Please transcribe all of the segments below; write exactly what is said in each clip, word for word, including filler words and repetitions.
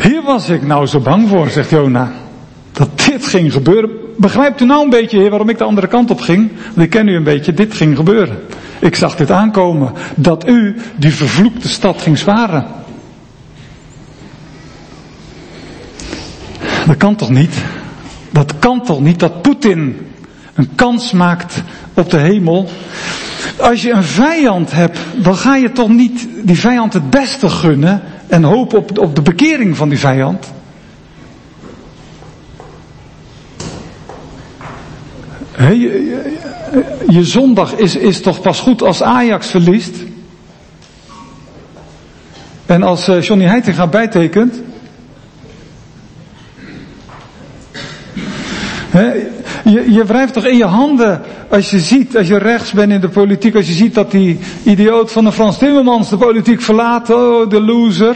Hier was ik nou zo bang voor, zegt Jona. Dat dit ging gebeuren. Begrijpt u nou een beetje, Heer, waarom ik de andere kant op ging? Want ik ken u een beetje, dit ging gebeuren. Ik zag dit aankomen. Dat u die vervloekte stad ging zwaren. Dat kan toch niet? Dat kan toch niet dat Poetin een kans maakt op de hemel? Als je een vijand hebt, dan ga je toch niet die vijand het beste gunnen en hopen op, op de bekering van die vijand? He, je, je, je zondag is, is toch pas goed als Ajax verliest? En als uh, Johnny Heitinga bijtekent? He, je, je wrijft toch in je handen als je ziet, als je rechts bent in de politiek, als je ziet dat die idioot van de Frans Timmermans de politiek verlaat, oh, de loser.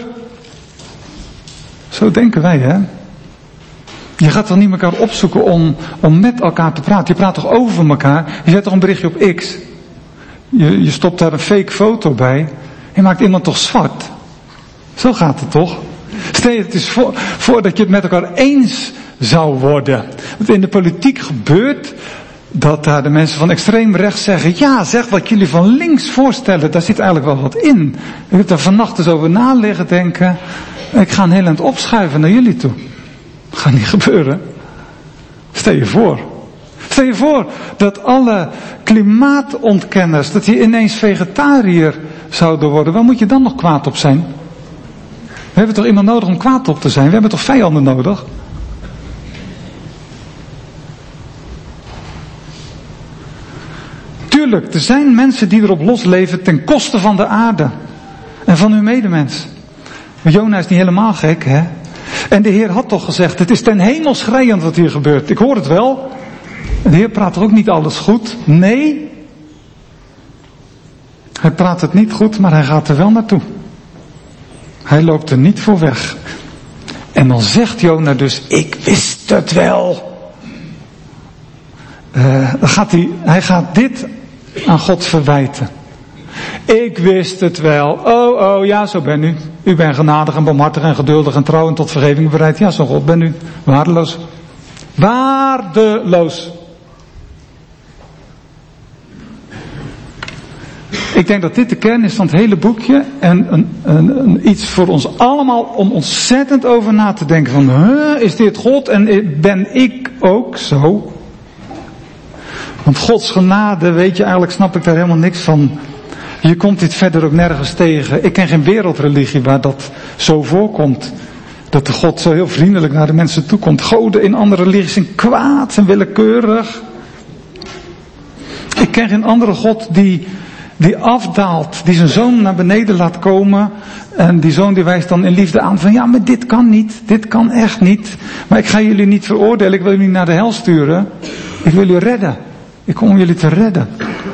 Zo denken wij, hè? Je gaat toch niet elkaar opzoeken om, om met elkaar te praten. Je praat toch over elkaar. Je zet toch een berichtje op X. Je, je stopt daar een fake foto bij. Je maakt iemand toch zwart. Zo gaat het toch? Stel je het is voor, voor dat je het met elkaar eens zou worden. Want in de politiek gebeurt dat daar de mensen van extreem rechts zeggen, ja, zeg wat jullie van links voorstellen, daar zit eigenlijk wel wat in. Ik heb daar vannacht eens over na liggen denken. Ik ga een heel eind opschuiven naar jullie toe. Dat gaat niet gebeuren. Stel je voor. Stel je voor dat alle klimaatontkenners, dat die ineens vegetariër zouden worden. Waar moet je dan nog kwaad op zijn? We hebben toch iemand nodig om kwaad op te zijn? We hebben toch vijanden nodig? Tuurlijk, er zijn mensen die erop losleven ten koste van de aarde. En van hun medemens. Maar Jona is niet helemaal gek, hè? En de Heer had toch gezegd, het is ten hemel schreiend wat hier gebeurt. Ik hoor het wel. En de Heer praat toch ook niet alles goed? Nee. Hij praat het niet goed, maar hij gaat er wel naartoe. Hij loopt er niet voor weg. En dan zegt Jona dus, ik wist het wel. Uh, dan gaat hij, hij gaat dit aan God verwijten. Ik wist het wel. Oh, oh, ja, zo ben u. U bent genadig en barmhartig en geduldig en trouw en tot vergeving bereid. Ja, zo God ben u. Waardeloos. Waardeloos. Ik denk dat dit de kern is van het hele boekje. En een, een, een, iets voor ons allemaal om ontzettend over na te denken. Van, huh, is dit God en ben ik ook zo? Want Gods genade, weet je, eigenlijk snap ik daar helemaal niks van. Je komt dit verder ook nergens tegen. Ik ken geen wereldreligie waar dat zo voorkomt. Dat de God zo heel vriendelijk naar de mensen toe komt. Goden in andere religies zijn kwaad en willekeurig. Ik ken geen andere God die, die afdaalt. Die zijn zoon naar beneden laat komen. En die zoon die wijst dan in liefde aan van ja, maar dit kan niet. Dit kan echt niet. Maar ik ga jullie niet veroordelen. Ik wil jullie naar de hel sturen. Ik wil jullie redden. Ik kom om jullie te redden.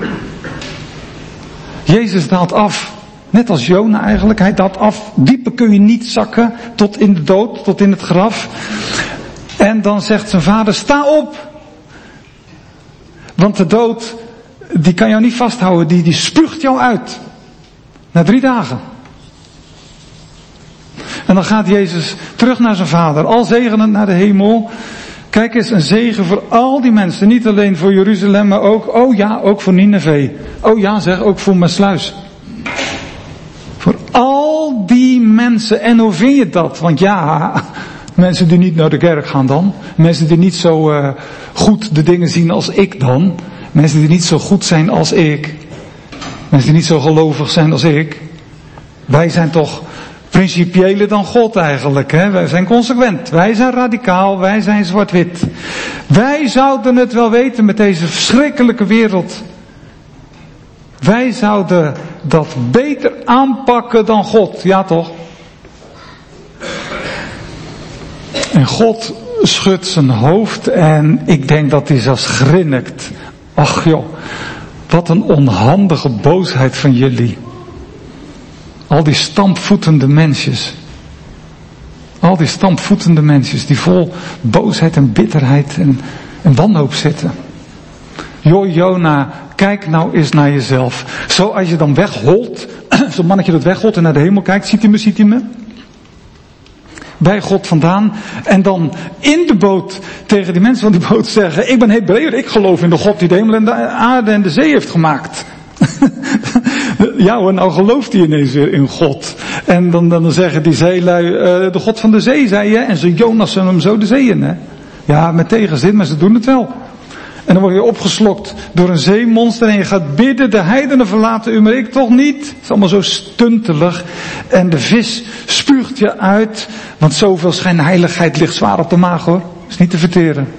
Jezus daalt af, net als Jona eigenlijk, hij daalt af, dieper kun je niet zakken, tot in de dood, tot in het graf. En dan zegt zijn vader, sta op! Want de dood, die kan jou niet vasthouden, die, die spuugt jou uit. Na drie dagen. En dan gaat Jezus terug naar zijn vader, al zegenend naar de hemel. Kijk eens, een zegen voor al die mensen. Niet alleen voor Jeruzalem, maar ook, oh ja, ook voor Nineve. Oh ja, zeg, ook voor Maassluis. Voor al die mensen. En hoe vind je dat? Want ja, mensen die niet naar de kerk gaan dan. Mensen die niet zo uh, goed de dingen zien als ik dan. Mensen die niet zo goed zijn als ik. Mensen die niet zo gelovig zijn als ik. Wij zijn toch principiëler dan God eigenlijk, hè? Wij zijn consequent, wij zijn radicaal, wij zijn zwart-wit. Wij zouden het wel weten met deze verschrikkelijke wereld. Wij zouden dat beter aanpakken dan God, ja toch? En God schudt zijn hoofd en ik denk dat hij zelfs grinnikt. Ach joh, wat een onhandige boosheid van jullie. Al die stampvoetende mensjes. Al die stampvoetende mensjes die vol boosheid en bitterheid en, en wanhoop zitten. Joh Jona, kijk nou eens naar jezelf. Zo als je dan wegholt, zo'n mannetje dat wegholt en naar de hemel kijkt, ziet hij me, ziet hij me? bij God vandaan. En dan in de boot tegen die mensen van die boot zeggen, ik ben Hebreeër, ik geloof in de God die de hemel en de aarde en de zee heeft gemaakt. Ja hoor, nou gelooft hij ineens weer in God. En dan, dan zeggen die zeelui, uh, de God van de zee zei je, en ze Jonassen hem zo de zee in. Hè? Ja, met tegenzin, maar ze doen het wel. En dan word je opgeslokt door een zeemonster en je gaat bidden, de heidenen verlaten u, maar ik toch niet. Het is allemaal zo stuntelig. En de vis spuugt je uit, want zoveel schijnheiligheid ligt zwaar op de maag hoor. Is niet te verteren.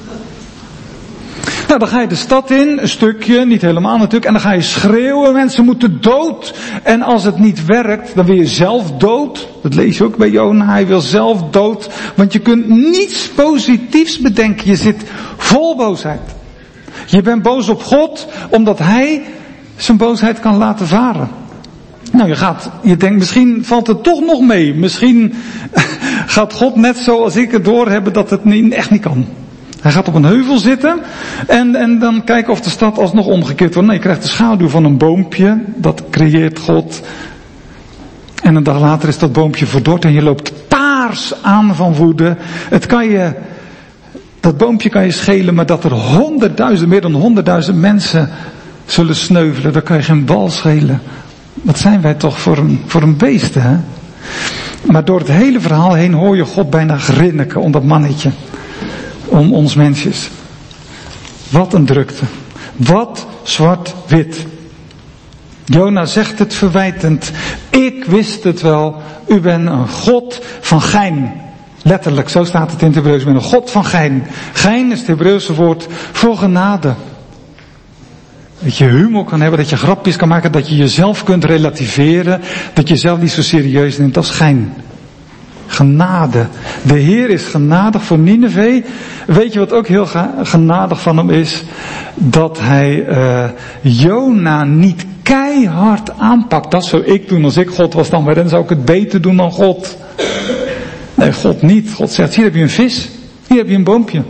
Nou, dan ga je de stad in, een stukje, niet helemaal natuurlijk, en dan ga je schreeuwen, mensen moeten dood. En als het niet werkt, dan wil je zelf dood. Dat lees je ook bij Jona, hij wil zelf dood. Want je kunt niets positiefs bedenken, je zit vol boosheid. Je bent boos op God, omdat hij zijn boosheid kan laten varen. Nou, je gaat, je denkt, misschien valt het toch nog mee. Misschien gaat God net zoals ik het doorhebben dat het niet, echt niet kan. Hij gaat op een heuvel zitten en, en dan kijken of de stad alsnog omgekeerd wordt. Nee, je krijgt de schaduw van een boompje, dat creëert God. En een dag later is dat boompje verdord en je loopt paars aan van woede. Het kan je, dat boompje kan je schelen, maar dat er honderdduizend, meer dan honderdduizend mensen zullen sneuvelen, dat kan je geen bal schelen. Wat zijn wij toch voor een, voor een beest, hè? Maar door het hele verhaal heen hoor je God bijna grinniken om dat mannetje. Om ons mensjes. Wat een drukte. Wat zwart-wit. Jona zegt het verwijtend. Ik wist het wel. U bent een God van gein. Letterlijk, zo staat het in het Hebreeuws. U bent een God van gein. Gein is het Hebreeuwse woord voor genade. Dat je humor kan hebben, dat je grapjes kan maken, dat je jezelf kunt relativeren, dat je jezelf niet zo serieus neemt. Dat is gein. Genade. De Heer is genadig voor Nineve. Weet je wat ook heel genadig van hem is? Dat hij uh, Jona niet keihard aanpakt. Dat zou ik doen als ik God was dan. Maar dan zou ik het beter doen dan God. Nee, God niet. God zegt, hier heb je een vis. Hier heb je een boompje.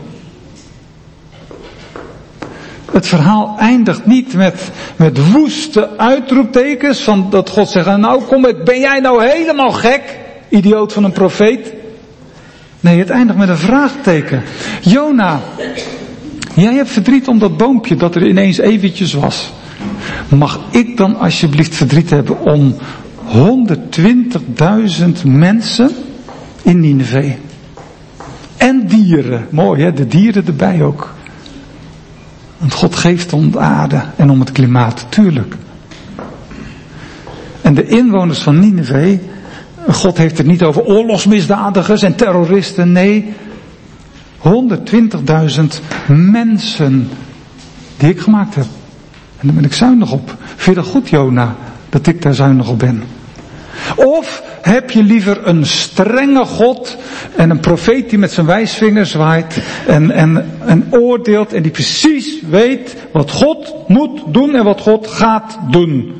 Het verhaal eindigt niet met, met woeste uitroeptekens. Van dat God zegt, nou kom ik, ben jij nou helemaal gek? Idioot van een profeet. Nee, het eindigt met een vraagteken. Jona, jij hebt verdriet om dat boompje dat er ineens eventjes was. Mag ik dan alsjeblieft verdriet hebben om honderdtwintigduizend mensen in Nineve? En dieren. Mooi hè, de dieren erbij ook. Want God geeft om de aarde en om het klimaat, tuurlijk. En de inwoners van Nineve, God heeft het niet over oorlogsmisdadigers en terroristen, nee. honderdtwintigduizend mensen die ik gemaakt heb. En daar ben ik zuinig op. Vind je dat goed, Jona, dat ik daar zuinig op ben? Of heb je liever een strenge God en een profeet die met zijn wijsvinger zwaait en, en, en oordeelt en die precies weet wat God moet doen en wat God gaat doen?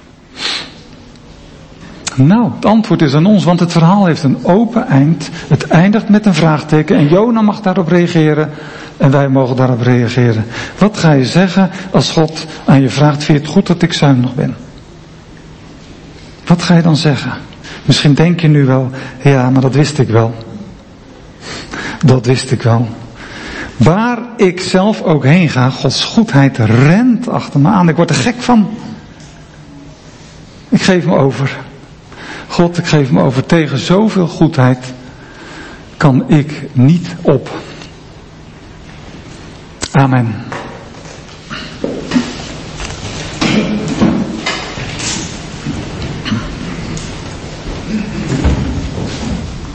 Nou, het antwoord is aan ons, want het verhaal heeft een open eind. Het eindigt met een vraagteken en Jona mag daarop reageren en wij mogen daarop reageren. Wat ga je zeggen als God aan je vraagt, vind je het goed dat ik zuinig ben? Wat ga je dan zeggen? Misschien denk je nu wel, ja, maar dat wist ik wel. Dat wist ik wel. Waar ik zelf ook heen ga, Gods goedheid rent achter me aan. Ik word er gek van. Ik geef me over. God, ik geef me over. Tegen zoveel goedheid kan ik niet op. Amen.